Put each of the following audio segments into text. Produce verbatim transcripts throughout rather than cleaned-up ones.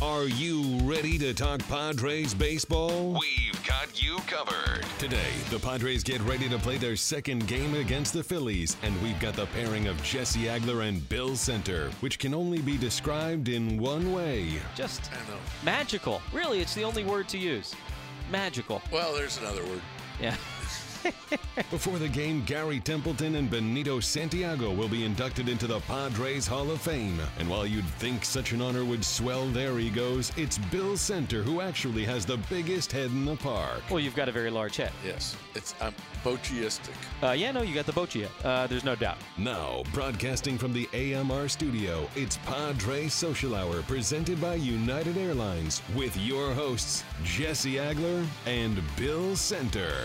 Are you ready to talk Padres baseball? We've got you covered. Today, the Padres get ready to play their second game against the Phillies, and we've got the pairing of Jesse Agler and Bill Center, which can only be described in one way. Just magical. Really, it's the only word to use. Magical. Well, there's another word. Yeah. Before the game, Gary Templeton and Benito Santiago will be inducted into the Padres Hall of Fame. And while you'd think such an honor would swell their egos, it's Bill Center who actually has the biggest head in the park. Well, you've got a very large head. Yes, it's I'm Bochyistic. Uh, yeah, no, you got the Boccia. Uh, there's no doubt. Now, broadcasting from the A M R studio, it's Padres Social Hour presented by United Airlines with your hosts, Jesse Agler and Bill Center.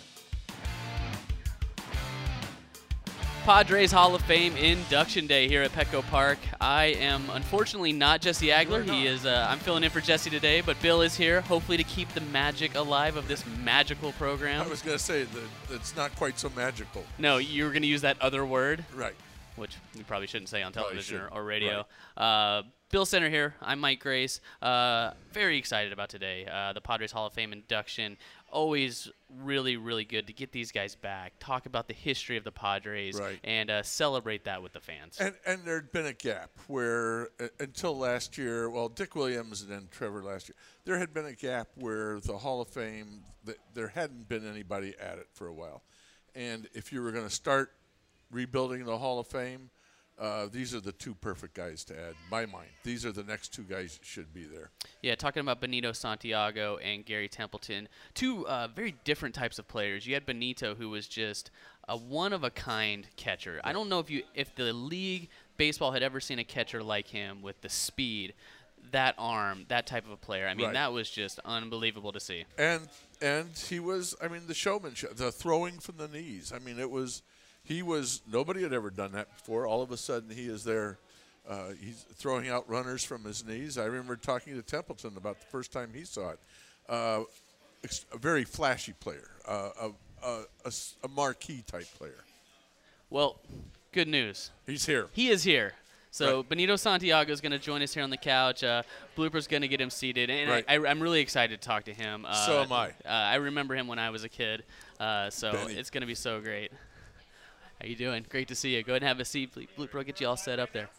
Padres Hall of Fame Induction Day here at Petco Park. I am unfortunately not Jesse Agler. He is. Uh, I'm filling in for Jesse today, but Bill is here, hopefully to keep the magic alive of this magical program. I was going to say that it's not quite so magical. No, you were going to use that other word, Right. which we probably shouldn't say on television or, shouldn't. or radio. Right. Uh, Bill Center here. I'm Mike Grace. Uh, very excited about today. Uh, the Padres Hall of Fame induction. Always really, really good to get these guys back, talk about the history of the Padres, Right. and uh, celebrate that with the fans. And and there'd been a gap where uh, until last year, well, Dick Williams and then Trevor last year, there had been a gap where the Hall of Fame, th- there hadn't been anybody at it for a while. And if you were going to start rebuilding the Hall of Fame, Uh, these are the two perfect guys to add, in my mind. These are the next two guys that should be there. Yeah, talking about Benito Santiago and Gary Templeton, two uh, very different types of players. You had Benito, who was just a one-of-a-kind catcher. I don't know if you if the league baseball had ever seen a catcher like him with the speed, that arm, that type of a player. I mean, Right. that was just unbelievable to see. And and he was, I mean, the showmanship, the throwing from the knees. I mean, it was. He was – nobody had ever done that before. All of a sudden, he is there. Uh, he's throwing out runners from his knees. I remember talking to Templeton about the first time he saw it. Uh, a very flashy player, uh, a, a, a, a marquee-type player. Well, good news. He's here. He is here. So Right. Benito Santiago is going to join us here on the couch. Uh, Blooper's going to get him seated, and Right. I, I, I'm really excited to talk to him. Uh, So am I. Uh, I remember him when I was a kid, uh, so Benny. it's going to be so great. How you doing? Great to see you. Go ahead and have a seat. Blooper will get you all set up there.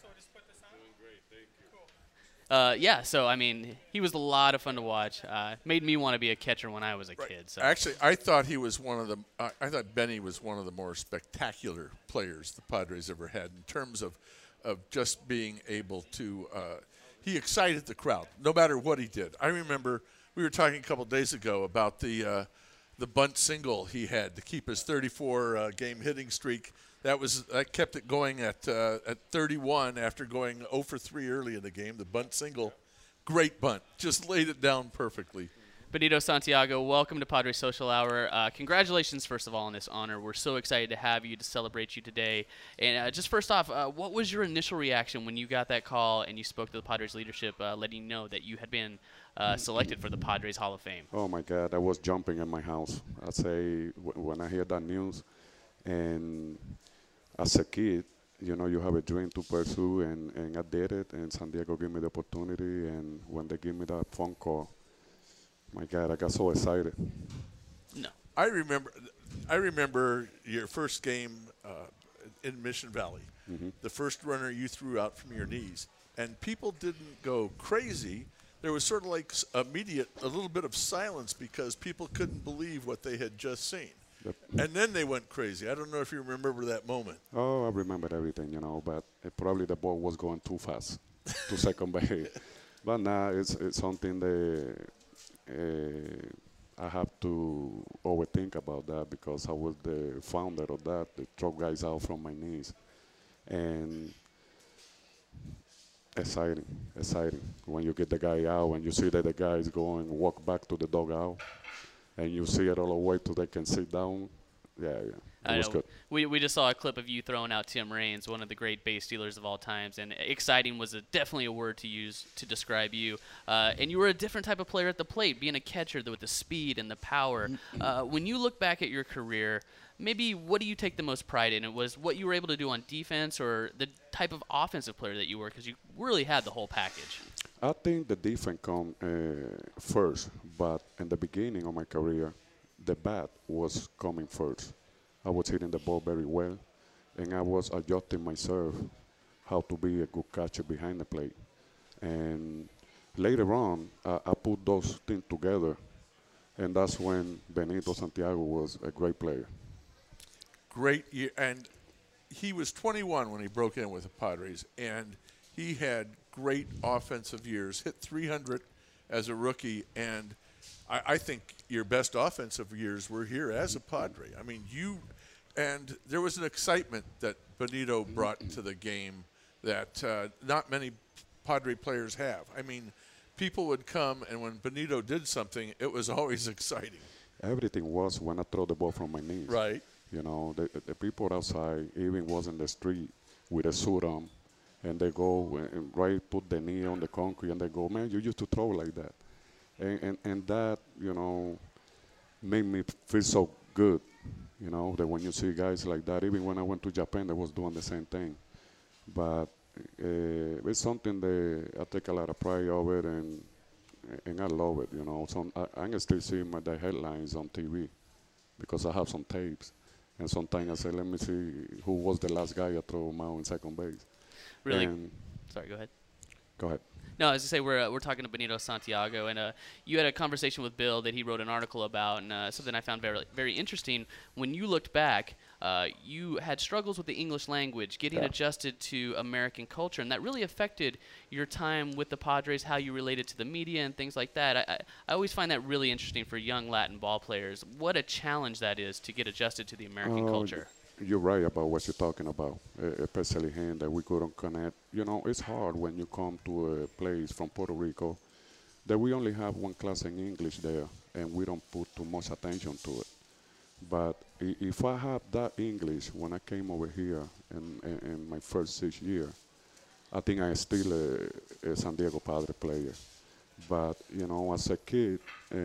Uh, yeah, so, I mean, he was a lot of fun to watch. Uh, made me want to be a catcher when I was a Right. kid. So. Actually, I thought he was one of the uh, – I thought Benny was one of the more spectacular players the Padres ever had in terms of, of just being able to uh, – he excited the crowd no matter what he did. I remember we were talking a couple of days ago about the uh, – the bunt single he had to keep his thirty-four uh, game hitting streak. That was that kept it going at uh, at thirty-one after going oh for three early in the game. The bunt single, great bunt, just laid it down perfectly. Benito Santiago, welcome to Padres Social Hour. Uh, congratulations, first of all, on this honor. We're so excited to have you, to celebrate you today. And uh, just first off, uh, what was your initial reaction when you got that call and you spoke to the Padres leadership, uh, letting you know that you had been uh, selected for the Padres Hall of Fame? Oh, my God. I was jumping in my house. I say, w- when I hear that news, and as a kid, you know, you have a dream to pursue, and, and I did it, and San Diego gave me the opportunity, and when they gave me that phone call, my God, I got so excited. No. I remember, I remember your first game uh, in Mission Valley. Mm-hmm. The first runner you threw out from your knees, and people didn't go crazy. There was sort of like s- immediate, a little bit of silence because people couldn't believe what they had just seen, Yep. and then they went crazy. I don't know if you remember that moment. Oh, I remember everything, you know, but it, probably the ball was going too fast to second base. But now it's, it's something that uh, I have to overthink about that because I was the founder of that, the throw guys out from my knees. And exciting, exciting. When you get the guy out and you see that the guy is going walk back to the dugout and you see it all the way till they can sit down, yeah, yeah. It I was know. good. We, we just saw a clip of you throwing out Tim Raines, one of the great base stealers of all times, and exciting was a, definitely a word to use to describe you. Uh, and you were a different type of player at the plate, being a catcher with the speed and the power. Uh, when you look back at your career, maybe what do you take the most pride in? It was what you were able to do on defense or the type of offensive player that you were, because you really had the whole package. I think the defense come uh, first, but in the beginning of my career, the bat was coming first. I was hitting the ball very well, and I was adjusting myself how to be a good catcher behind the plate. And later on, I, I put those things together, and that's when Benito Santiago was a great player. Great year, and he was twenty-one when he broke in with the Padres, and he had great offensive years, hit three hundred as a rookie, and I, I think your best offensive years were here as a Padre. I mean, you, and there was an excitement that Benito brought to the game that uh, not many Padre players have. I mean, people would come, and when Benito did something, it was always exciting. Everything was when I throw the ball from my knees. Right. You know, the, the people outside, even was in the street with a suit on, and they go and right put the knee on the concrete, and they go, man, you used to throw like that. And, and, and that, you know, made me feel so good, you know, that when you see guys like that, even when I went to Japan, they was doing the same thing. But uh, it's something that I take a lot of pride of it, and and I love it, you know. So I, I can still see my, the headlines on T V because I have some tapes. And sometimes I say, let me see who was the last guy I threw him out in second base. Really? And Sorry, go ahead. go ahead. No, as I say, we're uh, we're talking to Benito Santiago, and uh, you had a conversation with Bill that he wrote an article about, and uh, something I found very very interesting. When you looked back, uh, you had struggles with the English language, getting Yeah. adjusted to American culture, and that really affected your time with the Padres, how you related to the media and things like that. I, I, I always find that really interesting for young Latin ball players. What a challenge that is to get adjusted to the American Uh, culture. You're right about what you're talking about, uh, especially him that we couldn't connect. You know, it's hard when you come to a place from Puerto Rico that we only have one class in English there, and we don't put too much attention to it. But i- if I had that English when I came over here in, in, in my first six years, I think I'm still a, a San Diego Padre player. But, you know, as a kid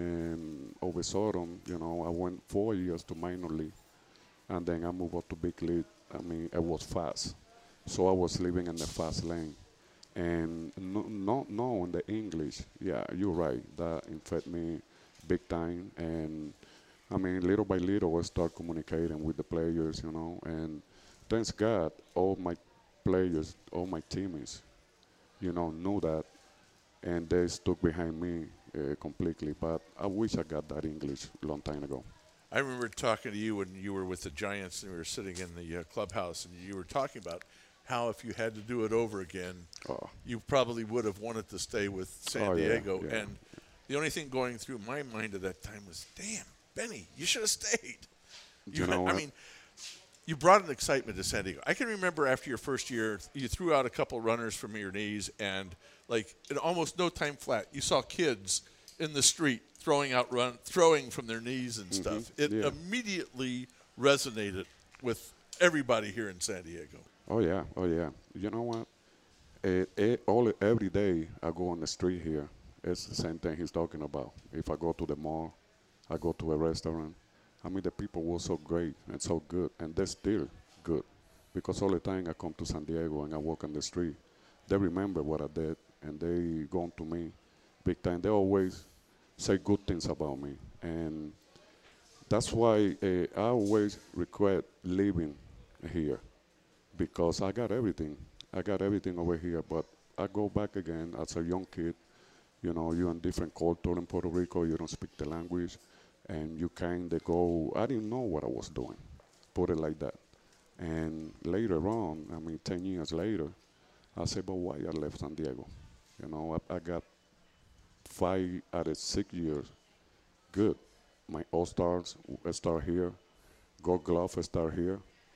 in over Sodom, you know, I went four years to minor league. And then I moved up to big league. I mean, it was fast. So I was living in the fast lane. And no, not knowing the English, yeah, you're right. That infected me big time. And, I mean, little by little, I start communicating with the players, you know. And thanks God, all my players, all my teammates, you know, knew that. And they stuck behind me uh, completely. But I wish I got that English a long time ago. I remember talking to you when you were with the Giants and we were sitting in the uh, clubhouse, and you were talking about how if you had to do it over again, Oh. you probably would have wanted to stay with San Oh, yeah, Diego. yeah. And the only thing going through my mind at that time was, damn, Benny, you should have stayed. You know I what? mean, you brought an excitement to San Diego. I can remember after your first year, you threw out a couple runners from your knees, and like in almost no time flat, you saw kids in the street throwing out run, throwing from their knees and stuff. It yeah. immediately resonated with everybody here in San Diego. Oh yeah, oh yeah. You know what? Eh, eh, all every day I go on the street here, it's the same thing he's talking about. If I go to the mall, I go to a restaurant. I mean, the people were so great and so good, and they're still good, because all the time I come to San Diego and I walk on the street, they remember what I did, and they go to me big time. They always say good things about me, and that's why uh, I always regret leaving here, because I got everything. I got everything over here, but I go back again as a young kid. You know, you're in different culture in Puerto Rico. You don't speak the language, and you kind of go. I didn't know what I was doing, put it like that. And later on, I mean, ten years later, I said, but why I left San Diego? You know, I, I got five out of six years good. My All-Stars start here, Gold Glove start here,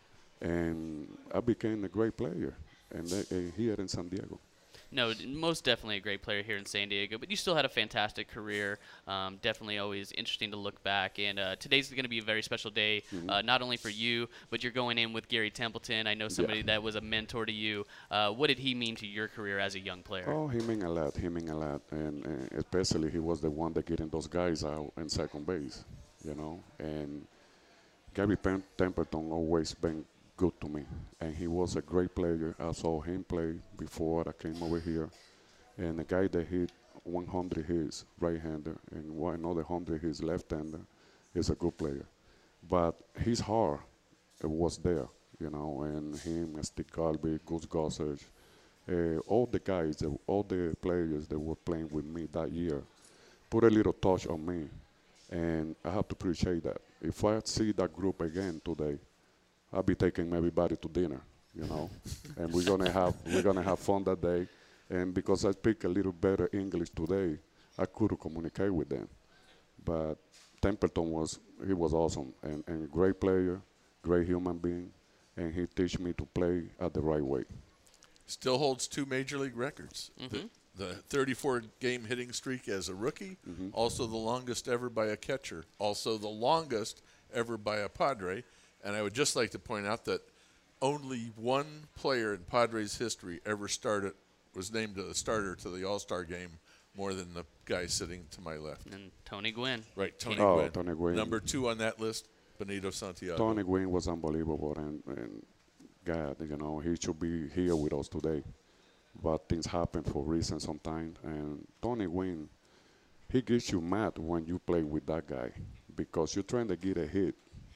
and I became a great player and uh, here in San Diego. No, d- most definitely a great player here in San Diego, but you still had a fantastic career. Um, definitely always interesting to look back. And uh, today's going to be a very special day, uh, not only for you, but you're going in with Gary Templeton. I know somebody that was a mentor to you. Uh, what did he mean to your career as a young player? Oh, he meant a lot. He meant a lot, and uh, especially he was the one that getting those guys out in second base, you know. And Gary Pen- Templeton always been good to me, and he was a great player. I saw him play before I came over here, and a guy that hit one hundred hits right-hander and one another one hundred hits left-hander is a good player. But his heart uh, was there, you know, and him, Steve Garvey, Gus Gossage, uh, all the guys, uh, all the players that were playing with me that year put a little touch on me, and I have to appreciate that. If I see that group again today, I'll be taking everybody to dinner, you know, and we're gonna have we're gonna have fun that day. And because I speak a little better English today, I could communicate with them. But Templeton was he was awesome and, and a great player, great human being, and he teach me to play at the right way. Still holds two major league records. Mm-hmm. The, the thirty-four game hitting streak as a rookie, Mm-hmm. also the longest ever by a catcher, also the longest ever by a Padre. And I would just like to point out that only one player in Padres history ever started, was named a starter to the All-Star game more than the guy sitting to my left. And Tony Gwynn. Right, Tony Oh, Gwynn. Tony Gwynn. Number two on that list, Benito Santiago. Tony Gwynn was unbelievable, and, and God, you know, he should be here with us today. But things happen for reasons sometimes, and Tony Gwynn, he gets you mad when you play with that guy because you're trying to get a hit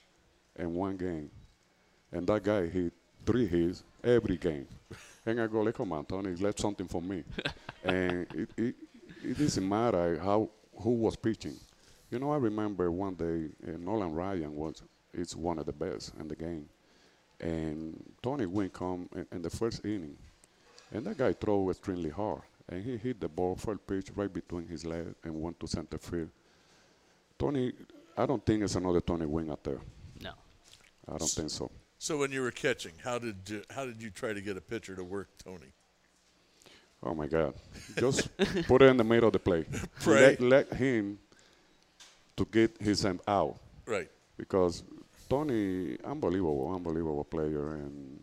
in one game, and that guy hit three hits every game. And I go, like, come on, Tony, left something for me. And it, it, it doesn't matter how who was pitching. You know, I remember one day uh, Nolan Ryan was is one of the best in the game, and Tony Gwynn come in, in the first inning, and that guy throw extremely hard, and he hit the ball first pitch right between his legs and went to center field. Tony, I don't think it's another Tony Gwynn out there. No. I don't think so. So when you were catching, how did you, how did you try to get a pitcher to work Tony? Oh my God! Just put it in the middle of the play. Pray. Let, let him to get his hand out. Right. Because Tony, unbelievable, unbelievable player and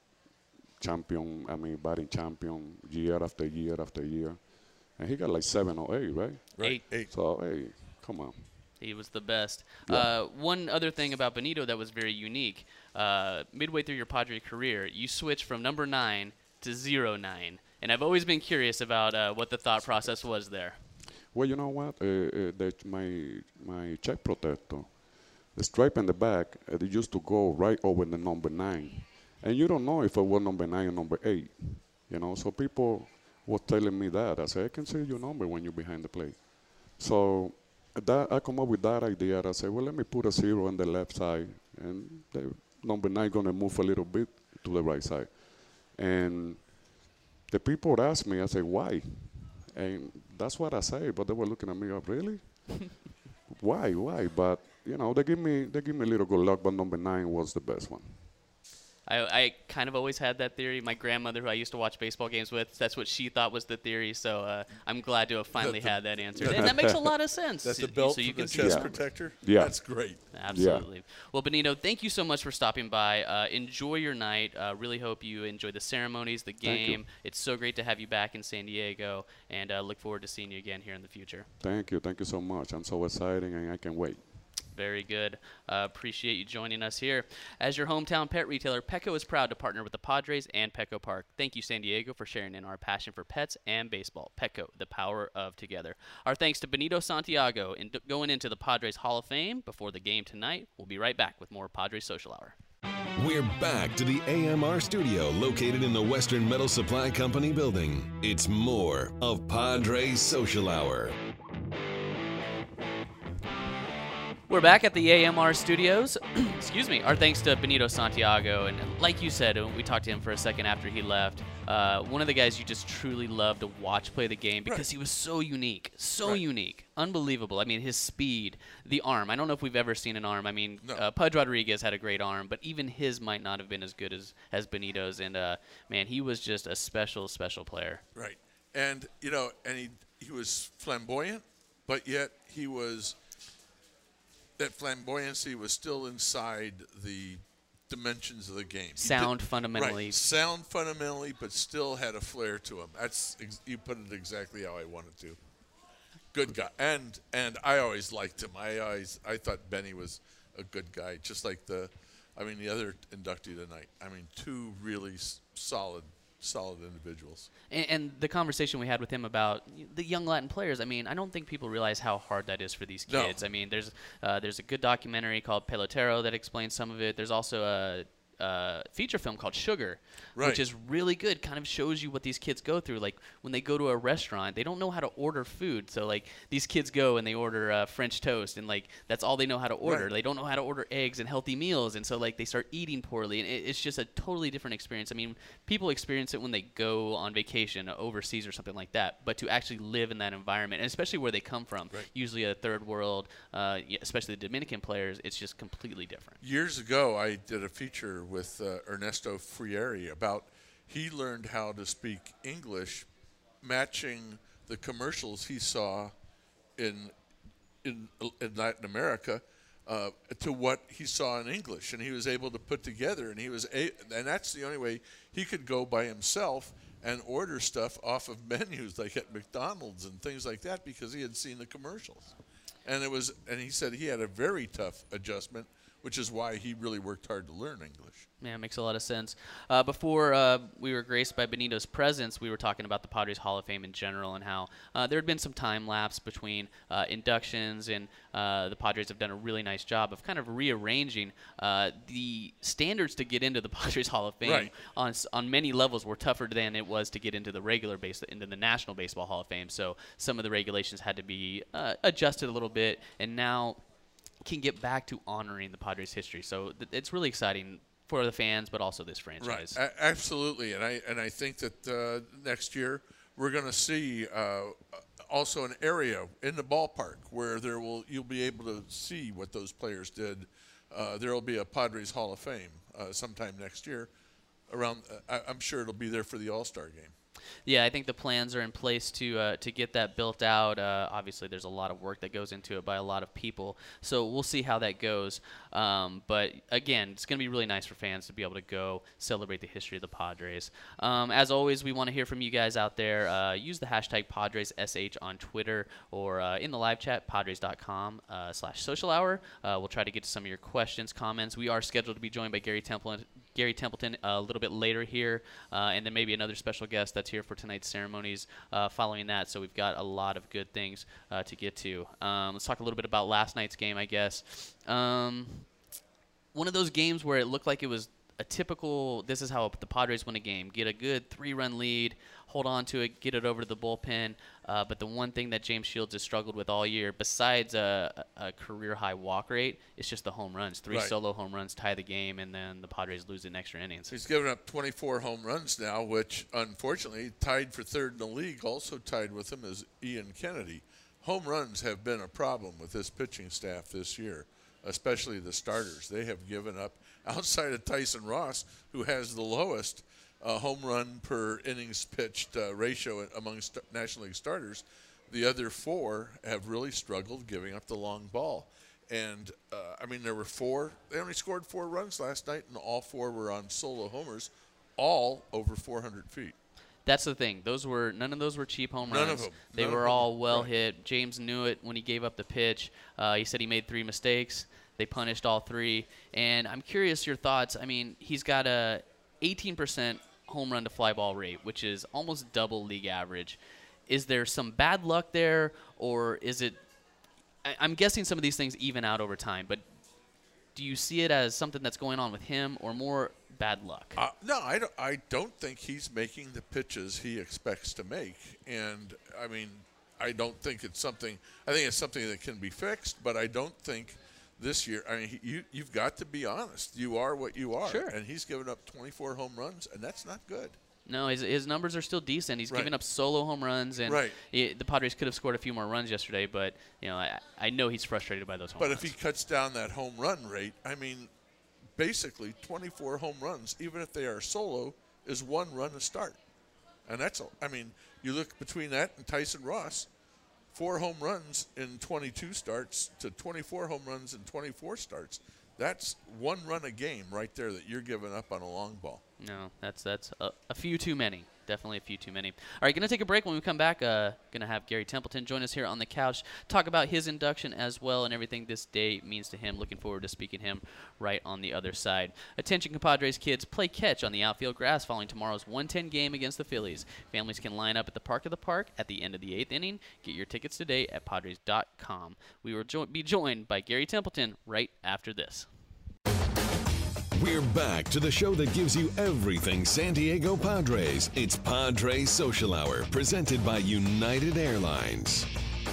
champion. I mean, batting champion year after year after year, and he got like seven or eight, right? Right. Eight. Eight. So hey, come on. He was the best. Yeah. Uh, one other thing about Benito that was very unique, uh, midway through your Padre career, you switched from number nine to zero nine. And I've always been curious about uh, what the thought process was there. Well, you know what? Uh, uh, the, my my check protector, the stripe in the back, uh, it used to go right over the number nine, and you don't know if it was number nine or number eight. You know, so people were telling me that. I said, I can see your number when you're behind the plate. So that I come up with that idea. I said, well, let me put a zero on the left side, and the number nine gonna move a little bit to the right side, and the people asked me, I said, why? And that's what I say, but they were looking at me, oh, really? Why, why? But, you know, they give me they give me a little good luck, but number nine was the best one. I, I kind of always had that theory. My grandmother, who I used to watch baseball games with, that's what she thought was the theory. So uh, I'm glad to have finally the- had that answer. And that makes a lot of sense. That's So- the belt so you for the can see chest Yeah. protector? Yeah. That's great. Absolutely. Well, Benito, thank you so much for stopping by. Uh, enjoy your night. Uh, really hope you enjoy the ceremonies, the Thank you. game. It's so great to have you back in San Diego, and uh, look forward to seeing you again here in the future. Thank you, thank you so much. I'm so excited, and I can wait. Very good. Uh, appreciate you joining us here. As your hometown pet retailer, Petco is proud to partner with the Padres and Petco Park. Thank you, San Diego, for sharing in our passion for pets and baseball. Petco, the power of together. Our thanks to Benito Santiago in going into the Padres Hall of Fame before the game tonight. We'll be right back with more Padres Social Hour. We're back to the A M R studio located in the Western Metal Supply Company building. It's more of Padres Social Hour. We're back at the A M R studios. Excuse me. Our thanks to Benito Santiago. And like you said, when we talked to him for a second after he left, uh, one of the guys you just truly love to watch play the game because Right. he was so unique. So Right. unique. Unbelievable. I mean, his speed, the arm. I don't know if we've ever seen an arm. I mean, No. uh, Pudge Rodriguez had a great arm, but even his might not have been as good as, as Benito's. And, uh, man, he was just a special, special player. Right. And, you know, and he, he was flamboyant, but yet he was – that flamboyancy was still inside the dimensions of the game. He Sound did- fundamentally. Right. Sound fundamentally, but still had a flair to him. That's ex- you put it exactly how I wanted to. Good guy. And and I always liked him. I always I thought Benny was a good guy, just like the I mean the other inductee tonight. I mean two really s- solid solid individuals. And, and the conversation we had with him about the young Latin players, I mean, I don't think people realize how hard that is for these kids. No. I mean, there's uh, there's a good documentary called Pelotero that explains some of it. There's also a uh, feature film called Sugar, Right. which is really good. Kind of shows you what these kids go through. Like when they go to a restaurant, they don't know how to order food. So like these kids go and they order uh, French toast, and like that's all they know how to order. Right. They don't know how to order eggs and healthy meals, and so like they start eating poorly, and it, it's just a totally different experience. I mean, people experience it when they go on vacation overseas or something like that, but to actually live in that environment, and especially where they come from, Right. usually a third world, uh, y- especially the Dominican players, it's just completely different. Years ago, I did a feature with uh, Ernesto Frieri about he learned how to speak English, matching the commercials he saw in in, in Latin America uh, to what he saw in English, and he was able to put together. And he was, a- and that's the only way he could go by himself and order stuff off of menus like at McDonald's and things like that because he had seen the commercials. And it was, and he said he had a very tough adjustment, which is why he really worked hard to learn English. Yeah, it makes a lot of sense. Uh, before uh, we were graced by Benito's presence, we were talking about the Padres Hall of Fame in general and how uh, there had been some time lapse between uh, inductions, and uh, the Padres have done a really nice job of kind of rearranging uh, the standards to get into the Padres Hall of Fame. Right. On s- on many levels were tougher than it was to get into the regular base, into the National Baseball Hall of Fame. So some of the regulations had to be uh, adjusted a little bit, and now can get back to honoring the Padres' history. So th- it's really exciting for the fans, but also this franchise. Right, a- absolutely, and I and I think that uh, next year we're going to see uh, also an area in the ballpark where there will you'll be able to see what those players did. Uh, there will be a Padres Hall of Fame uh, sometime next year. Around, uh, I, I'm sure it'll be there for the All-Star game. Yeah, I think the plans are in place to uh, to get that built out. Uh, obviously, there's a lot of work that goes into it by a lot of people, so we'll see how that goes. Um, but again, it's going to be really nice for fans to be able to go celebrate the history of the Padres. Um, as always, we want to hear from you guys out there. Uh, use the hashtag PadresSH on Twitter or uh, in the live chat, padres dot com uh, slash social hour. Uh, we'll try to get to some of your questions, comments. We are scheduled to be joined by Gary Templeton. Gary Templeton uh, a little bit later here, uh, and then maybe another special guest that's here for tonight's ceremonies uh, following that. So we've got a lot of good things uh, to get to. Um, let's talk a little bit about last night's game, I guess. Um, one of those games where it looked like it was a typical, this is how the Padres win a game. Get a good three-run lead, hold on to it, get it over to the bullpen. Uh, but the one thing that James Shields has struggled with all year, besides a, a career-high walk rate, is just the home runs. Three Right. solo home runs tie the game, and then the Padres lose in extra innings. He's given up twenty-four home runs now, which unfortunately tied for third in the league. Also tied with him is Ian Kennedy. Home runs have been a problem with this pitching staff this year, especially the starters. They have given up, outside of Tyson Ross, who has the lowest uh, home run per innings pitched uh, ratio among st- National League starters. The other four have really struggled giving up the long ball. And, uh, I mean, there were four. They only scored four runs last night, and all four were on solo homers, all over four hundred feet. That's the thing. Those were none of those were cheap home None runs. of them. They None were of them. all well Right. hit. James knew it when he gave up the pitch. Uh, he said he made three mistakes. They punished all three. And I'm curious your thoughts. I mean, he's got a eighteen percent home run to fly ball rate, which is almost double league average. Is there some bad luck there, or is it? I, I'm guessing some of these things even out over time. But do you see it as something that's going on with him, or more bad luck? Uh, no, I don't, I don't think he's making the pitches he expects to make. And, I mean, I don't think it's something – I think it's something that can be fixed, but I don't think this year – I mean, he, you, you've got to be honest. You are what you are. Sure. And he's given up twenty-four home runs, and that's not good. No, his his numbers are still decent. He's Right. giving up solo home runs, and Right. he, the Padres could have scored a few more runs yesterday. But you know, I, I know he's frustrated by those home But runs. if he cuts down that home run rate, I mean, basically twenty-four home runs, even if they are solo, is one run a start. And that's, a, I mean, you look between that and Tyson Ross, four home runs in twenty-two starts to twenty-four home runs in twenty-four starts. That's one run a game right there that you're giving up on a long ball. no, that's that's a, a few too many. Definitely a few too many. All right, going to take a break. When we come back, uh, going to have Gary Templeton join us here on the couch, talk about his induction as well and everything this day means to him. Looking forward to speaking to him right on the other side. Attention, compadres kids, play catch on the outfield grass following tomorrow's one ten game against the Phillies. Families can line up at the Park of the Park at the end of the eighth inning. Get your tickets today at Padres dot com. We will jo- be joined by Gary Templeton right after this. We're back to the show that gives you everything San Diego Padres. It's Padres Social Hour, presented by United Airlines.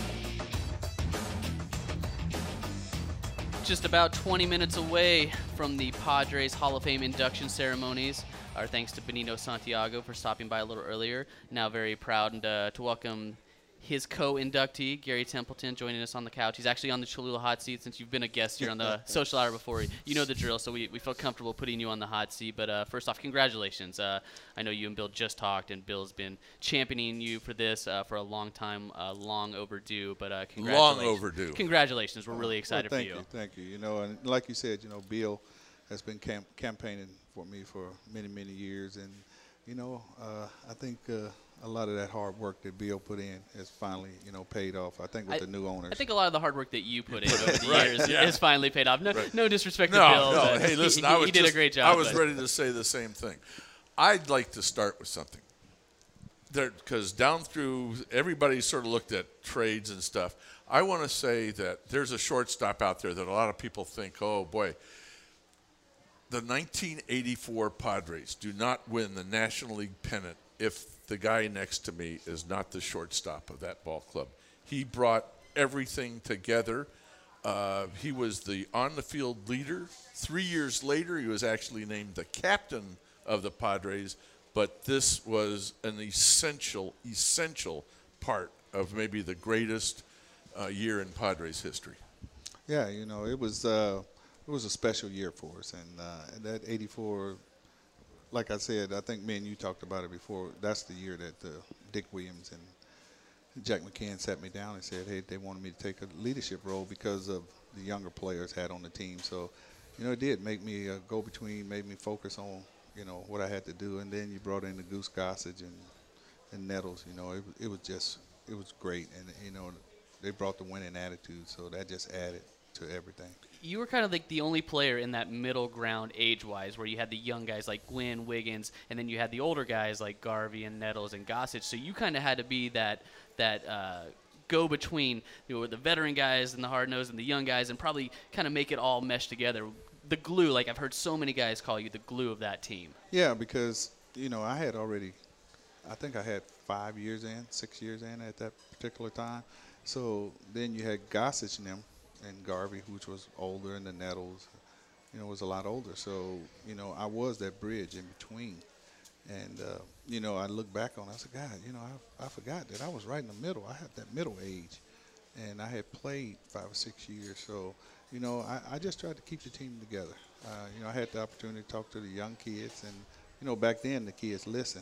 Just about twenty minutes away from the Padres Hall of Fame induction ceremonies. Our thanks to Benito Santiago for stopping by a little earlier. Now very proud uh, to welcome his co-inductee, Gary Templeton, joining us on the couch. He's actually on the Cholula hot seat since you've been a guest here on the Social Hour before. You know the drill, so we, we feel comfortable putting you on the hot seat. But uh, first off, congratulations. Uh, I know you and Bill just talked, and Bill's been championing you for this uh, for a long time, uh, long overdue. But uh, congratulations. Long overdue. Congratulations. We're really excited well, for you. Thank you. Thank you. You know, and like you said, you know, Bill has been camp- campaigning for me for many, many years. And, you know, uh, I think uh, – a lot of that hard work that Bill put in has finally, you know, paid off. I think with I, the new owners. I think a lot of the hard work that you put in over the right, years yeah. has finally paid off. No, right. no disrespect no, to Bill. No, but hey, listen, he, I was he did just, a great job. I was but. ready to say the same thing. I'd like to start with something. Because down through, everybody sort of looked at trades and stuff. I want to say that there's a shortstop out there that a lot of people think, oh, boy, the nineteen eighty-four Padres do not win the National League pennant if the guy next to me is not the shortstop of that ball club. He brought everything together. Uh, he was the on-the-field leader. Three years later, he was actually named the captain of the Padres, but this was an essential, essential part of maybe the greatest uh, year in Padres history. Yeah, you know, it was uh, it was a special year for us, and uh, that eighty-four. Like I said, I think me and you talked about it before. That's the year that uh, Dick Williams and Jack McCann sat me down and said, hey, they wanted me to take a leadership role because of the younger players had on the team. So, you know, it did make me a go-between, made me focus on, you know, what I had to do. And then you brought in the Goose Gossage and, and Nettles. You know, it, it was just, it was great. And, you know, they brought the winning attitude, so that just added to everything. You were kind of like the only player in that middle ground age-wise where you had the young guys like Gwynn, Wiggins, and then you had the older guys like Garvey and Nettles and Gossage. So you kind of had to be that that uh, go-between, you know, the veteran guys and the hard-nosed and the young guys and probably kind of make it all mesh together. The glue, like I've heard so many guys call you the glue of that team. Yeah, because, you know, I had already, I think I had five years in, six years in at that particular time. So then you had Gossage and them. And Garvey, which was older, and the Nettles, you know, was a lot older. So, you know, I was that bridge in between. And, uh, you know, I look back on it, I said, God, you know, I, I forgot that I was right in the middle. I had that middle age. And I had played five or six years. So, you know, I, I just tried to keep the team together. Uh, you know, I had the opportunity to talk to the young kids. And, you know, back then the kids listen.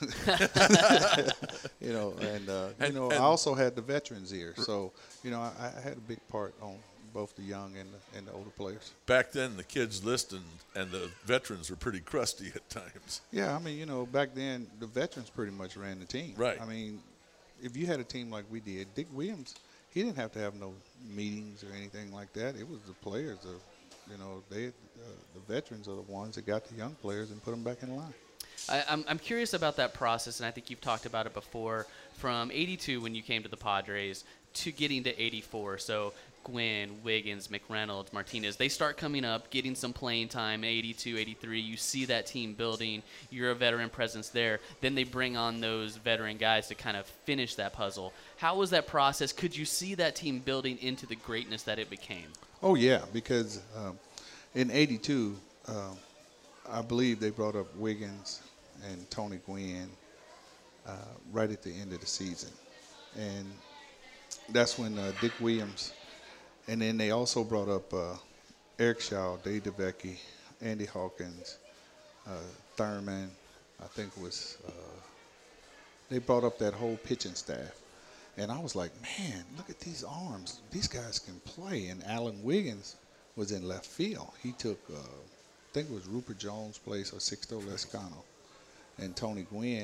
you know, and, uh, you And- know, and- I also had the veterans here. So, you know, I, I had a big part on both the young and the, and the older players. Back then, the kids listened, and the veterans were pretty crusty at times. Yeah, I mean, you know, back then the veterans pretty much ran the team. Right. I mean, if you had a team like we did, Dick Williams, he didn't have to have no meetings or anything like that. It was the players of, you know, they, uh, the veterans are the ones that got the young players and put them back in line. I, I'm, I'm curious about that process, and I think you've talked about it before, from eighty-two when you came to the Padres to getting to eighty-four. So Gwynn, Wiggins, McReynolds, Martinez, they start coming up, getting some playing time, eighty-two, eighty-three. You see that team building. You're a veteran presence there. Then they bring on those veteran guys to kind of finish that puzzle. How was that process? Could you see that team building into the greatness that it became? Oh, yeah, because um, in eighty-two, uh, I believe they brought up Wiggins and Tony Gwynn uh, right at the end of the season. And that's when uh, Dick Williams, and then they also brought up uh, Eric Shaw, Dave DeVecchi, Andy Hawkins, uh, Thurman, I think it was, uh, they brought up that whole pitching staff. And I was like, man, look at these arms. These guys can play. And Alan Wiggins was in left field. He took, uh, I think it was Rupert Jones' place or Sixto Lescano. And Tony Gwynn,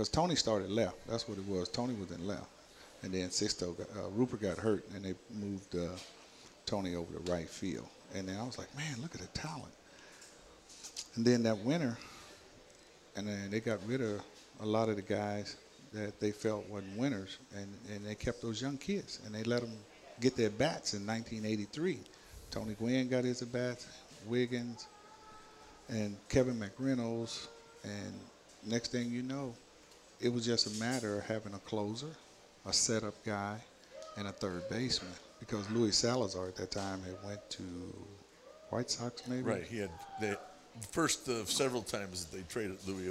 because Tony started left. That's what it was. Tony was in left. And then Sixto, got, uh, Rupert got hurt, and they moved uh, Tony over to right field. And then I was like, man, look at the talent. And then that winter, and then they got rid of a lot of the guys that they felt wasn't winners, and, and they kept those young kids, and they let them get their bats in nineteen eighty-three. Tony Gwynn got his at-bats, Wiggins, and Kevin McReynolds, and next thing you know, it was just a matter of having a closer, a setup guy, and a third baseman, because Luis Salazar at that time had went to White Sox maybe? Right, he had the first of several times that they traded Louis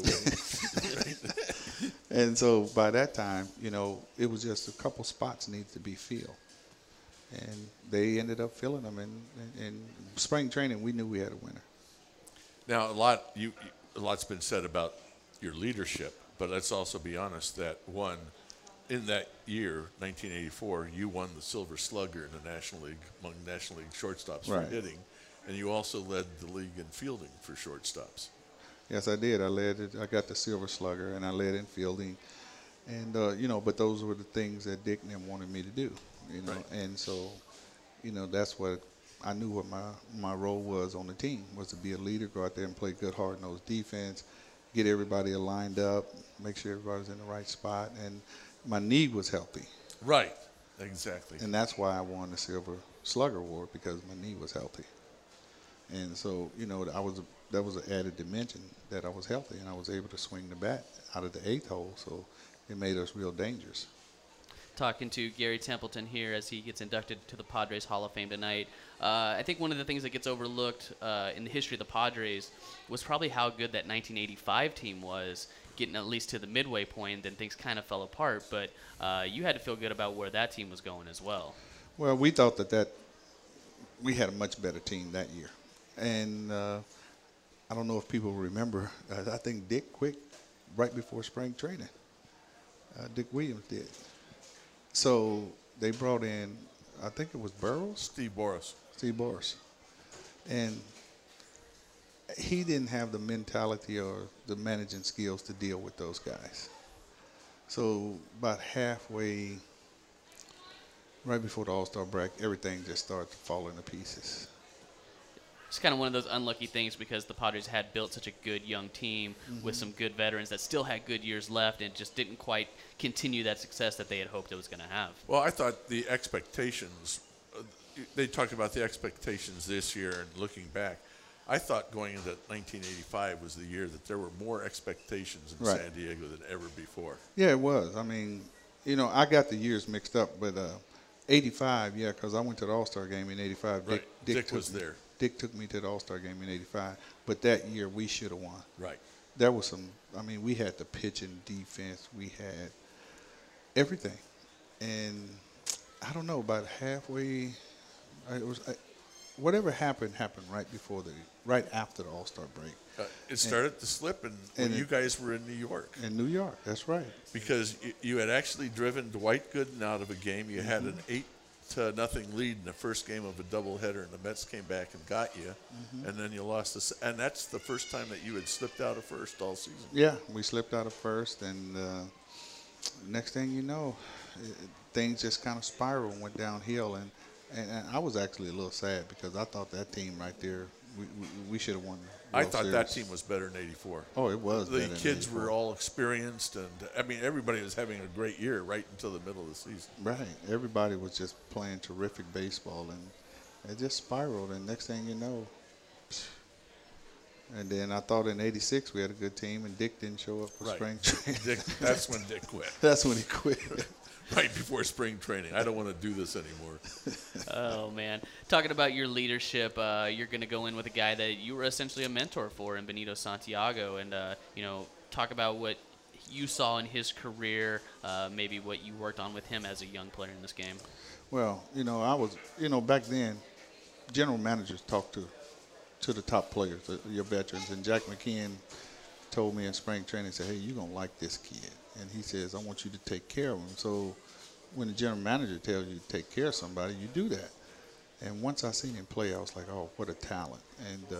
away. And so by that time, you know, it was just a couple spots needed to be filled. And they ended up filling them. And in, in spring training, we knew we had a winner. Now, a lot you a lot's been said about your leadership, but let's also be honest that one, in that year, nineteen eighty-four, you won the Silver Slugger in the National League among National League shortstops Right. for hitting, and you also led the league in fielding for shortstops. Yes, I did. I led it. I got the Silver Slugger, and I led in fielding. And, uh, you know, but those were the things that Dick and them wanted me to do, you know. Right. And so, you know, that's what I knew what my, my role was on the team, was to be a leader, go out there and play good, hard-nosed defense, get everybody lined up, make sure everybody was in the right spot. And my knee was healthy. Right, exactly. And that's why I won the Silver Slugger Award, because my knee was healthy. And so, you know, I was that was an added dimension that I was healthy, and I was able to swing the bat out of the eighth hole, so it made us real dangerous. Talking to Gary Templeton here as he gets inducted to the Padres Hall of Fame tonight. Uh, I think one of the things that gets overlooked uh, in the history of the Padres was probably how good that nineteen eighty-five team was, getting at least to the midway point, and then things kind of fell apart. But uh, you had to feel good about where that team was going as well. Well, we thought that, that we had a much better team that year. And uh, I don't know if people remember, uh, I think Dick quit right before spring training. Uh, Dick Williams did. So they brought in, I think it was Burroughs? Steve Boris. Steve Boris. And he didn't have the mentality or the managing skills to deal with those guys. So about halfway, right before the All-Star break, everything just started to fall into pieces. It's kind of one of those unlucky things because the Padres had built such a good young team mm-hmm. with some good veterans that still had good years left and just didn't quite continue that success that they had hoped it was going to have. Well, I thought the expectations, uh, they talked about the expectations this year, and looking back, I thought going into nineteen eighty-five was the year that there were more expectations in right. San Diego than ever before. Yeah, it was. I mean, you know, I got the years mixed up, but uh, eighty-five, yeah, because I went to the All-Star game in eighty-five. Right. Dick, Dick Dick was me, there. Dick took me to the All-Star game in eighty-five, but that year we should have won. Right. There was some, I mean, we had the pitching, defense, we had everything. And I don't know, about halfway, it was, I, whatever happened, happened right before the, right after the All-Star break. Uh, it started and, to slip, and when and you it, guys were in New York. In New York, that's right. Because you, you had actually driven Dwight Gooden out of a game. You mm-hmm. had an eight to nothing lead in the first game of a doubleheader, and the Mets came back and got you, mm-hmm. and then you lost this. And that's the first time that you had slipped out of first all season. Yeah, we slipped out of first, and uh, next thing you know, it, things just kind of spiraled and went downhill. And, and, and I was actually a little sad because I thought that team right there, we, we, we should have won. I thought Series. that team was better than eighty-four. Oh, it was. The better kids than were all experienced, and I mean, everybody was having a great year right until the middle of the season. Right. Everybody was just playing terrific baseball, and it just spiraled. And next thing you know, and then I thought in eighty-six we had a good team, and Dick didn't show up for right. spring training. Dick, that's when Dick quit. That's when he quit. Right before spring training. I don't want to do this anymore. Oh, man. Talking about your leadership, uh, you're going to go in with a guy that you were essentially a mentor for in Benito Santiago, and, uh, you know, talk about what you saw in his career, uh, maybe what you worked on with him as a young player in this game. Well, you know, I was, you know, back then, general managers talked to to the top players, uh, your veterans, and Jack McKeon told me in spring training, said, hey, you're going to like this kid. And he says, I want you to take care of him. So when the general manager tells you to take care of somebody, you do that. And once I seen him play, I was like, oh, what a talent. And uh,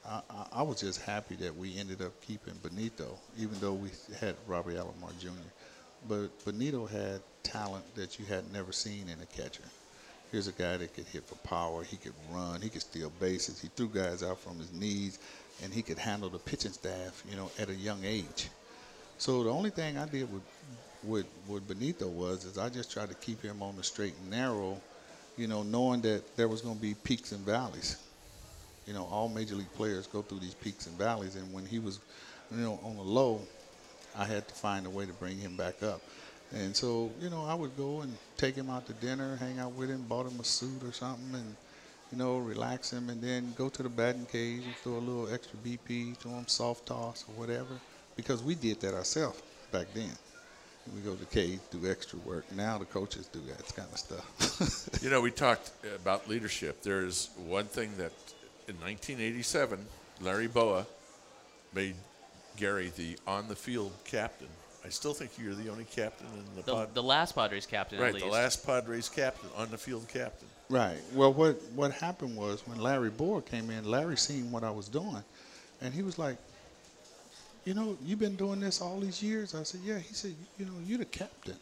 I, I, I was just happy that we ended up keeping Benito, even though we had Robbie Alomar Junior But Benito had talent that you had never seen in a catcher. Here's a guy that could hit for power. He could run. He could steal bases. He threw guys out from his knees, and he could handle the pitching staff, you know, at a young age. So the only thing I did with with, with Benito was is I just tried to keep him on the straight and narrow, you know, knowing that there was going to be peaks and valleys. You know, all major league players go through these peaks and valleys, and when he was, you know, on the low, I had to find a way to bring him back up. And so, you know, I would go and take him out to dinner, hang out with him, bought him a suit or something, and, you know, relax him, and then go to the batting cage and throw a little extra B P, throw him soft toss or whatever, because we did that ourselves back then. We go to the cage, do extra work. Now the coaches do that kind of stuff. You know, we talked about leadership. There's one thing that in nineteen eighty-seven, Larry Boa made Gary the on-the-field captain. I still think you're the only captain in the, The, pod. the last Padres captain, Right, at least. the last Padres captain, on-the-field captain. Right. Well, what what happened was when Larry Boer came in, Larry seen what I was doing, and he was like, you know, you've been doing this all these years? I said, yeah. He said, you know, you're the captain.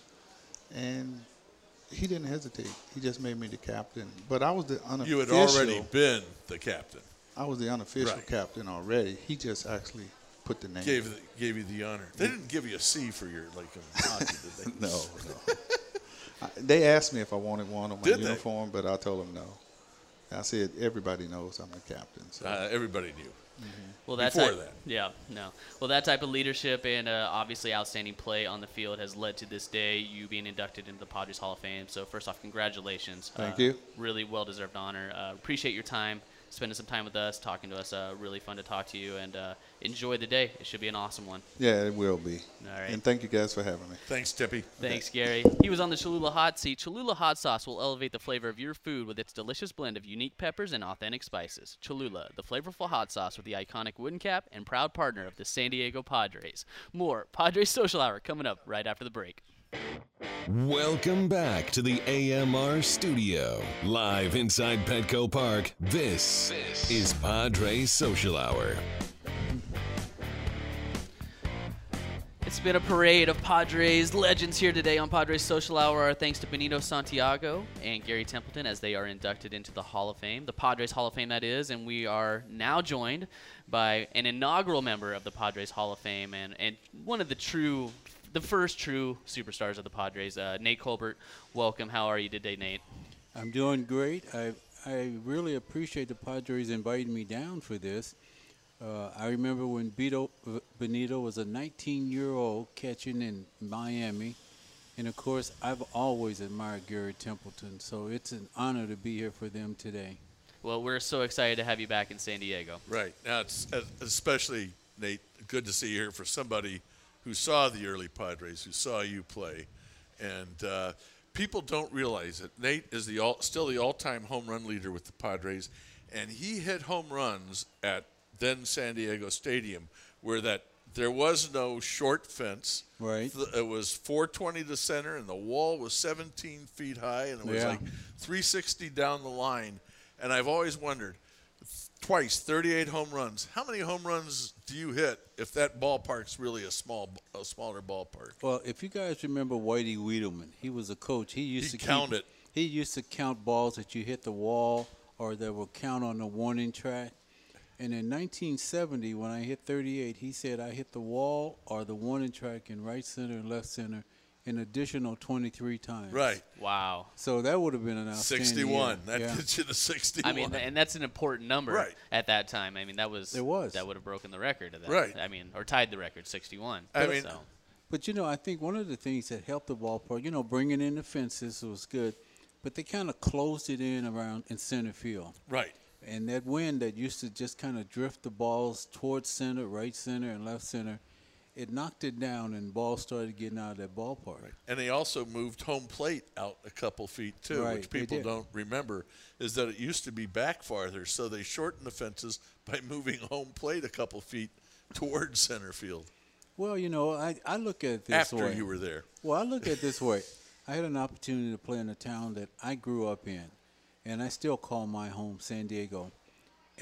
And he didn't hesitate. He just made me the captain. But I was the unofficial. You had already been the captain. I was the unofficial Right. captain already. He just actually put the name. Gave the, gave you the honor. They didn't give you a C for your, like, in hockey, did they? No, no. I, they asked me if I wanted one on my Did they? uniform, but I told them no. I said, everybody knows I'm the captain. So. Uh, everybody knew. Well, that Before type, that. yeah, no. Well, that type of leadership and uh, obviously outstanding play on the field has led to this day, you being inducted into the Padres Hall of Fame. So first off, congratulations. Thank uh, you. Really well-deserved honor. Uh, appreciate your time, spending some time with us, talking to us. Uh, really fun to talk to you, and uh, enjoy the day. It should be an awesome one. Yeah, it will be. All right. And thank you guys for having me. Thanks, Tippy. Thanks, Gary. He was on the Cholula Hot Seat. Cholula Hot Sauce will elevate the flavor of your food with its delicious blend of unique peppers and authentic spices. Cholula, the flavorful hot sauce with the iconic wooden cap and proud partner of the San Diego Padres. More Padres Social Hour coming up right after the break. Welcome back to the A M R studio. Live inside Petco Park, this, this is Padres Social Hour. It's been a parade of Padres legends here today on Padres Social Hour. Our thanks to Benito Santiago and Gary Templeton as they are inducted into the Hall of Fame, the Padres Hall of Fame that is, and we are now joined by an inaugural member of the Padres Hall of Fame and, and one of the true, the first true superstars of the Padres, uh, Nate Colbert. Welcome. How are you today, Nate? I'm doing great. I I really appreciate the Padres inviting me down for this. Uh, I remember when Beto, Benito was a nineteen-year-old catching in Miami. And, of course, I've always admired Gary Templeton, so it's an honor to be here for them today. Well, we're so excited to have you back in San Diego. Right. Now, it's uh, especially, Nate, good to see you here for somebody who saw the early Padres, who saw you play. And uh, people don't realize it. Nate is the all, still the all-time home run leader with the Padres, and he hit home runs at then San Diego Stadium, where that there was no short fence. Right. It was four twenty to center, and the wall was seventeen feet high, and it was Yeah. like three sixty down the line. And I've always wondered, twice, thirty-eight home runs. How many home runs do you hit if that ballpark's really a small, a smaller ballpark? Well, if you guys remember Whitey Wiedemann, he was a coach. He used He'd to count keep, it. He used to count balls that you hit the wall or that will count on the warning track. And in nineteen seventy, when I hit thirty-eight, he said I hit the wall or the warning track in right center and left center an additional twenty-three times. Right. Wow. So that would have been an outstanding sixty-one. year. That yeah. gets you to sixty-one. I mean, and that's an important number Right. at that time. I mean, that was It was. that would have broken the record of that. Right. I mean, or tied the record, sixty-one. I mean- so. But, you know, I think one of the things that helped the ballpark, you know, bringing in the fences was good, but they kind of closed it in around in center field. Right. And that wind that used to just kind of drift the balls towards center, right center, and left center, it knocked it down and balls started getting out of that ballpark. And they also moved home plate out a couple feet, too, Right, which they people did. don't remember, is that it used to be back farther, so they shortened the fences by moving home plate a couple feet towards center field Well, you know, I, I look at it this after way. you were there. Well, I look at it this way. I had an opportunity to play in a town that I grew up in, and I still call my home San Diego.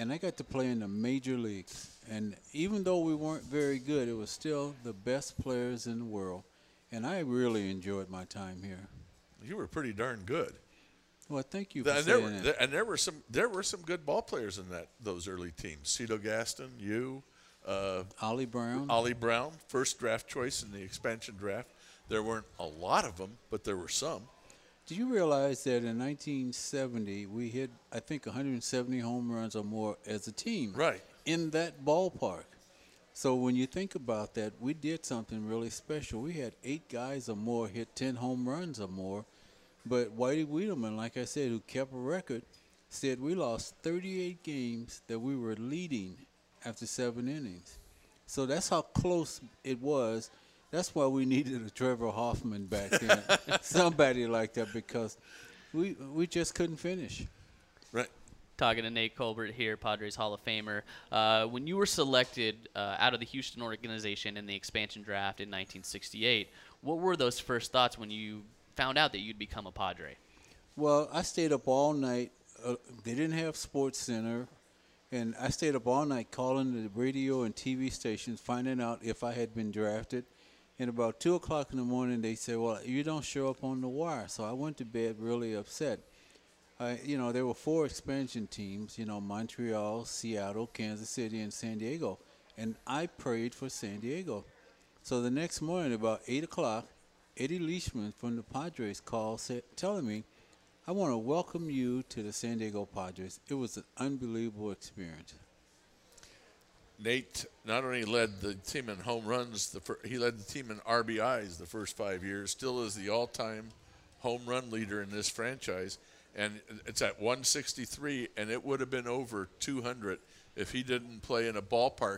and I got to play in the major leagues. And even though we weren't very good, it was still the best players in the world. And I really enjoyed my time here. You were pretty darn good. Well, thank you for And there, saying were, that. there- and there were some there were some good ball players in that those early teams. Cito Gaston, you, uh, Ollie Brown. Ollie Brown, first draft choice in the expansion draft. There weren't a lot of them, but there were some. Did you realize that in nineteen seventy we hit, I think, one hundred seventy home runs or more as a team? Right. In that ballpark. So when you think about that, we did something really special. We had eight guys or more hit ten home runs or more. But Whitey Wiedemann, like I said, who kept a record, said we lost thirty-eight games that we were leading after seven innings. So that's how close it was. That's why we needed a Trevor Hoffman back then, somebody like that, because we we just couldn't finish. Right. Talking to Nate Colbert here, Padres Hall of Famer. Uh, when you were selected uh, out of the Houston organization in the expansion draft in nineteen sixty-eight, what were those first thoughts when you found out that you'd become a Padre? Well, I stayed up all night. Uh, they didn't have Sports Center, and I stayed up all night calling the radio and T V stations, finding out if I had been drafted. And about two o'clock in the morning, they said, well, you don't show up on the wire. So I went to bed really upset. Uh, you know, there were four expansion teams, you know, Montreal, Seattle, Kansas City, and San Diego. And I prayed for San Diego. So the next morning, about eight o'clock, Eddie Leishman from the Padres called said, telling me, I want to welcome you to the San Diego Padres. It was an unbelievable experience. Nate not only led the team in home runs, the fir- he led the team in R B Is the first five years, still is the all-time home run leader in this franchise. And it's at one sixty-three, and it would have been over two hundred if he didn't play in a ballpark.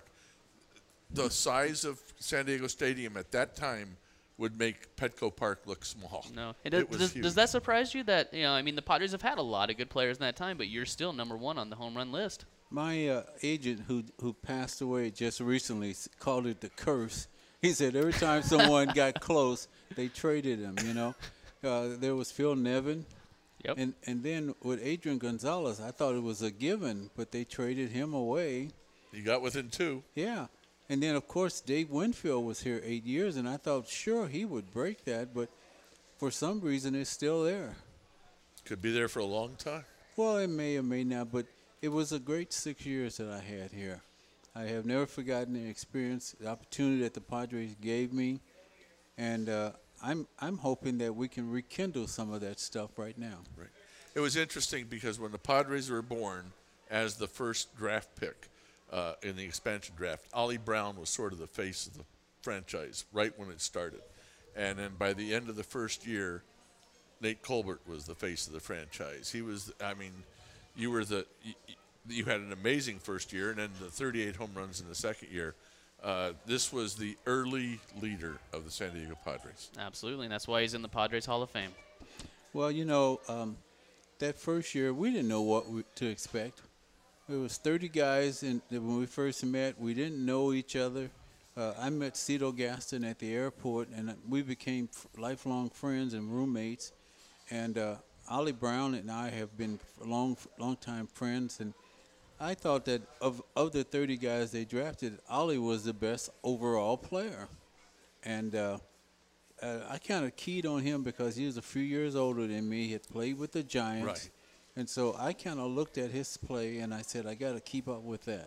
The size of San Diego Stadium at that time would make Petco Park look small. No. And does, It was does, huge. does that surprise you that, you know, I mean, the Padres have had a lot of good players in that time, but you're still number one on the home run list? My uh, agent, who who passed away just recently, s- called it the curse. He said every time someone got close, they traded him, you know. Uh, there was Phil Nevin. Yep. And and then with Adrian Gonzalez, I thought it was a given, but they traded him away. He got within two. Yeah. And then, of course, Dave Winfield was here eight years, and I thought, sure, he would break that, but for some reason it's still there. Could be there for a long time. Well, it may or may not, but it was a great six years that I had here. I have never forgotten the experience, the opportunity that the Padres gave me, and uh, I'm I'm hoping that we can rekindle some of that stuff right now. Right. It was interesting because when the Padres were born as the first draft pick uh, in the expansion draft, Ollie Brown was sort of the face of the franchise right when it started. And then by the end of the first year, Nate Colbert was the face of the franchise. He was, I mean, you were the, you, you had an amazing first year and then the thirty-eight home runs in the second year. Uh, this was the early leader of the San Diego Padres. Absolutely, and that's why he's in the Padres Hall of Fame. Well, you know, um, that first year we didn't know what we, to expect. There was thirty guys, and when we first met, we didn't know each other. Uh, I met Cito Gaston at the airport, and we became f- lifelong friends and roommates. And uh, Ollie Brown and I have been long, long time friends. And I thought that of of the thirty guys they drafted, Ollie was the best overall player. And uh, uh, I kind of keyed on him because he was a few years older than me. He had played with the Giants. Right. And so I kind of looked at his play, and I said, I got to keep up with that.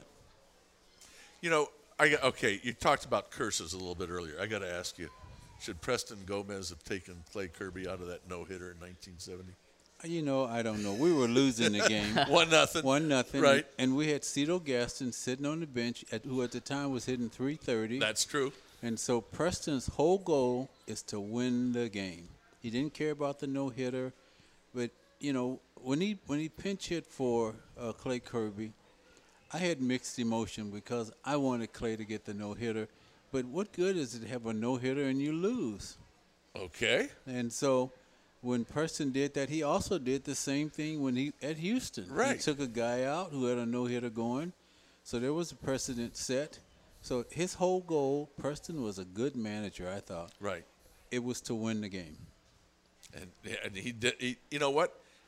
You know, I got, okay, you talked about curses a little bit earlier. I got to ask you, should Preston Gomez have taken Clay Kirby out of that no-hitter in nineteen seventy? You know, I don't know. We were losing the game. One nothing. One nothing. Right. And we had Cito Gaston sitting on the bench, at, who at the time was hitting three thirty. That's true. And so Preston's whole goal is to win the game. He didn't care about the no-hitter. But, you know, when he when he pinch hit for uh, Clay Kirby, I had mixed emotion because I wanted Clay to get the no-hitter. But what good is it to have a no-hitter and you lose? Okay. And so when Preston did that, he also did the same thing when he at Houston. Right. He took a guy out who had a no-hitter going. So there was a precedent set. So his whole goal, Preston was a good manager, I thought. Right. It was to win the game. And and he did. He, you know what?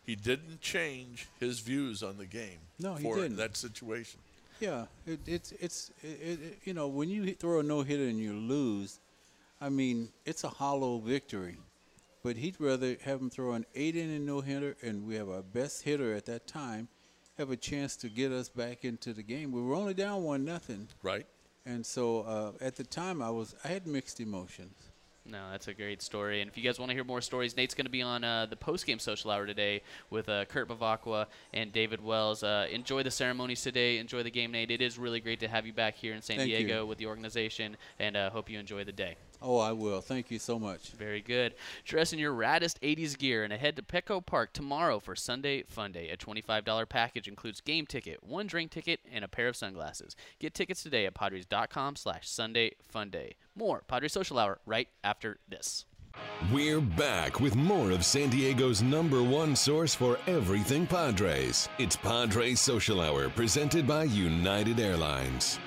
he didn't change his views on the game No, he for didn't. that situation. Yeah, it, it's it's it, it, you know, when you hit- throw a no hitter and you lose, I mean it's a hollow victory. But he'd rather have him throw an eight inning no hitter, and we have our best hitter at that time have a chance to get us back into the game. We were only down one nothing, Right. and so uh, at the time I was I had mixed emotions. No, that's a great story. And if you guys want to hear more stories, Nate's going to be on uh, the post-game social hour today with uh, Kurt Bavacqua and David Wells. Uh, enjoy the ceremonies today. Enjoy the game, Nate. It is really great to have you back here in San Thank Diego you. with the organization, and uh, hope you enjoy the day. Oh, I will. Thank you so much. Very good. Dress in your raddest eighties gear and head to Petco Park tomorrow for Sunday Fun Day. A twenty-five dollar package includes game ticket, one drink ticket, and a pair of sunglasses. Get tickets today at Padres.com slash Sunday Fun Day. More Padres Social Hour right after this. We're back with more of San Diego's number one source for everything Padres. It's Padres Social Hour, presented by United Airlines.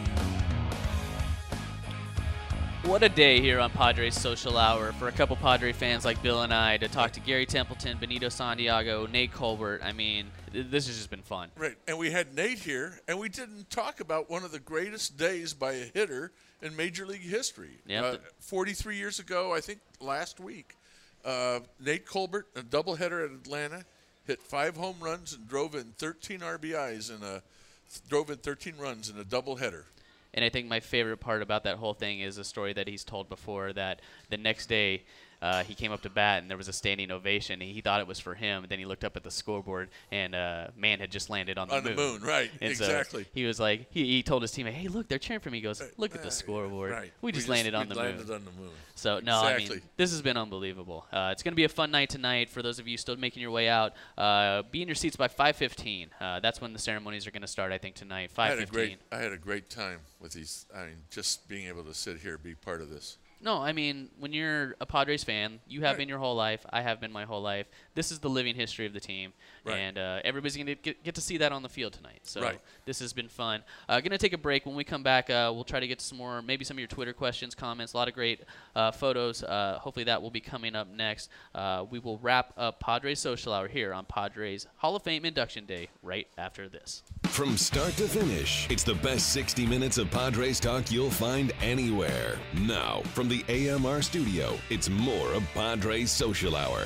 What a day here on Padres Social Hour for a couple Padre fans like Bill and I to talk to Gary Templeton, Benito Santiago, Nate Colbert. I mean, th- this has just been fun. Right. And we had Nate here, and we didn't talk about one of the greatest days by a hitter in Major League history. Yep. Uh, forty-three years ago, I think last week, uh, Nate Colbert, a doubleheader at Atlanta, hit five home runs and drove in thirteen R B Is in a drove in thirteen runs in a doubleheader. And I think my favorite part about that whole thing is a story that he's told before, that the next day uh, he came up to bat and there was a standing ovation. He, he thought it was for him. And then he looked up at the scoreboard and uh, man had just landed on the On moon. the moon, right, And exactly. So he was like, he, he told his teammate, hey, look, they're cheering for me. He goes, look at Uh, the scoreboard. Right. We just landed on we the landed moon. on the moon. So, no, I Exactly. mean, this has been unbelievable. Uh, it's going to be a fun night tonight for those of you still making your way out. Uh, be in your seats by five fifteen. Uh, that's when the ceremonies are going to start, I think, tonight, I five had a fifteen. great I had a great time with these. I mean, just being able to sit here, be part of this. No, I mean, when you're a Padres fan, you have Right. been your whole life. I have been my whole life. This is the living history of the team. Right. And uh, everybody's going to get, get to see that on the field tonight. So Right. this has been fun. Uh, going to take a break. When we come back, uh, we'll try to get to some more, maybe some of your Twitter questions, comments, a lot of great uh, photos. Uh, hopefully that will be coming up next. Uh, we will wrap up Padres Social Hour here on Padres Hall of Fame Induction Day right after this. From start to finish, it's the best sixty minutes of Padres talk you'll find anywhere. Now, from the A M R studio, it's more of Padres Social Hour.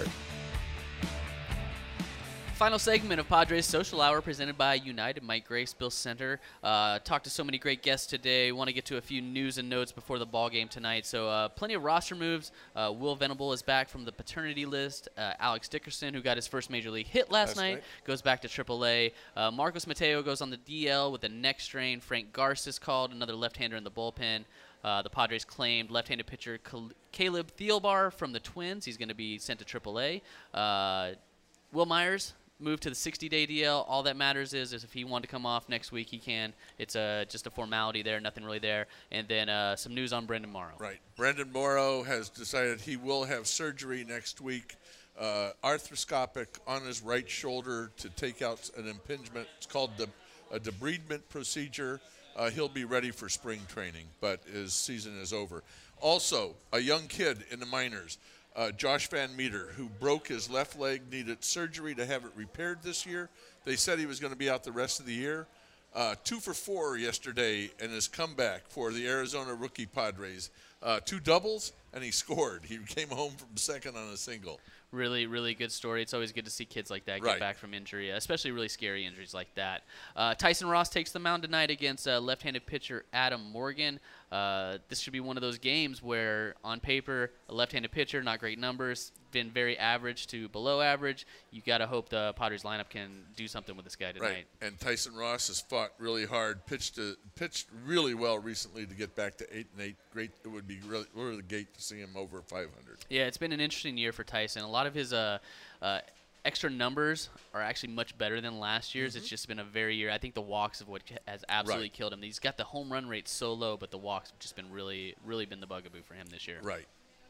Final segment of Padres Social Hour presented by United Mike Grace Bill Center. Uh, talked to so many great guests today. Want to get to a few news and notes before the ball game tonight. So uh, plenty of roster moves. Uh, Will Venable is back from the paternity list. Uh, Alex Dickerson, who got his first major league hit last, Last night, night. goes back to triple A. Uh, Marcos Mateo goes on the D L with a neck strain. Frank Garces called, another left-hander in the bullpen. Uh, the Padres claimed left-handed pitcher Cal- Caleb Thielbar from the Twins. He's going to be sent to triple A. Uh, Will Myers moved to the sixty-day D L. All that matters is, is if he wanted to come off next week, he can. It's uh, just a formality there, nothing really there. And then uh, some news on Brendan Morrow. Right. Brendan Morrow has decided he will have surgery next week, uh, arthroscopic on his right shoulder to take out an impingement. It's called de- a debridement procedure. Uh, he'll be ready for spring training, but his season is over. Also, a young kid in the minors, uh, Josh Van Meter, who broke his left leg, needed surgery to have it repaired this year. They said he was going to be out the rest of the year. Uh, two for four yesterday in his comeback for the Arizona rookie Padres. Uh, two doubles, and he scored. He came home from second on a single. Really, really good story. It's always good to see kids like that get Right. back from injury, especially really scary injuries like that. Uh, Tyson Ross takes the mound tonight against uh, left-handed pitcher Adam Morgan. Uh, this should be one of those games where, on paper, a left-handed pitcher, not great numbers, been very average to below average. You got to hope the Padres lineup can do something with this guy tonight. Right. And Tyson Ross has fought really hard, pitched a, pitched really well recently to get back to eight and eight. Great. It would be really, really great to see him over five hundred. Yeah, it's been an interesting year for Tyson. A lot of his uh, uh, extra numbers are actually much better than last year's. It's just been a very year. I think the walks of what has absolutely Right. killed him. He's got the home run rate so low, but the walks have just been really, really been the bugaboo for him this year. Right.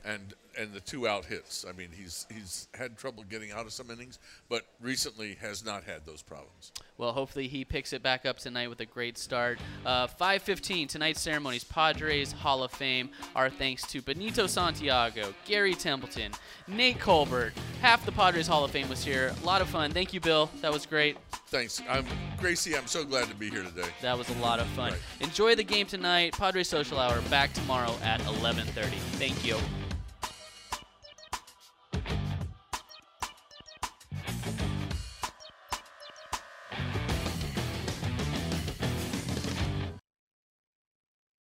and and the two out hits. I mean, he's he's had trouble getting out of some innings, but recently has not had those problems. Well, hopefully he picks it back up tonight with a great start. Uh, five fifteen, tonight's ceremonies, Padres Hall of Fame. Our thanks to Benito Santiago, Gary Templeton, Nate Colbert. Half the Padres Hall of Fame was here. A lot of fun. Thank you, Bill. That was great. Thanks. I'm Gracie, I'm so glad to be here today. That was a lot of fun. Right. Enjoy the game tonight. Padres Social Hour back tomorrow at eleven thirty. Thank you.